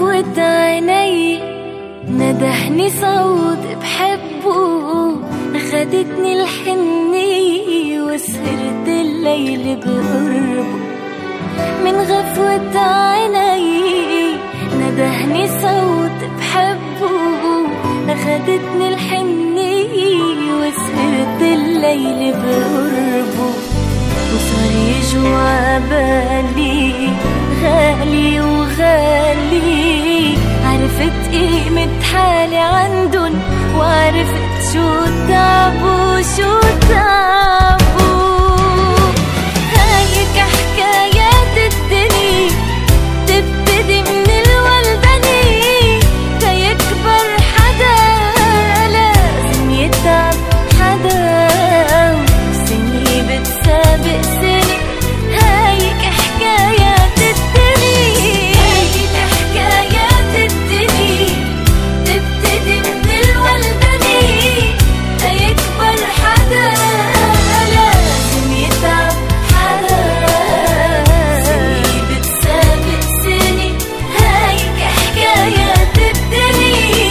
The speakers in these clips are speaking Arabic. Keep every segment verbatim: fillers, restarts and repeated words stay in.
غفوة عيني ندهني صوت بحبه، أخدتني الحنية وسهرت الليل بقربه. من غفوة عيني ندهني صوت بحبه، أخدتني الحنية وسهرت الليل بقربه. وصار يجوا عبالي غالي وغالي، عرفت قيمة حالي عندن وعرفت شو تعبوا شو تعبوا. هايك حكايات الدنيا تبتدي من الولداني، تيكبر حدا لازم يتعب حدا، سني بتسابق سني. هايك حكايات الدنيا، هايك حكايات الدنيا تبتدي من الولداني، تيكبر حدا لازم يتعب حدا، سني بتسابق سني. هايك حكايات الدنيا.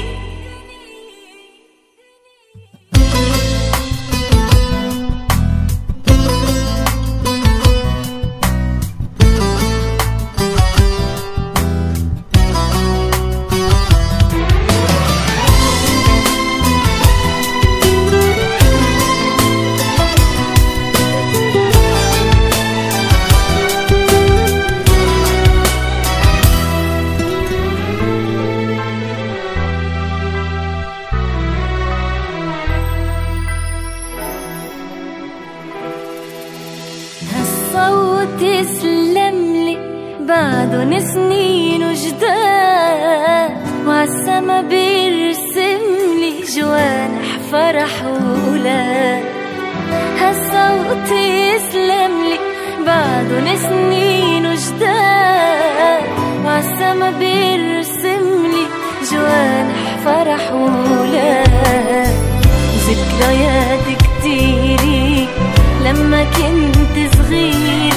هالصوت يسلملي بعدن سنين وجداد، وعالسما بيرسملي جوانح فرح وولاد. هالصوت يسلملي بعدن سنين وجداد، وعالسما بيرسملي جوانح فرح وولاد. ذكريات كتيرة لما كنت صغير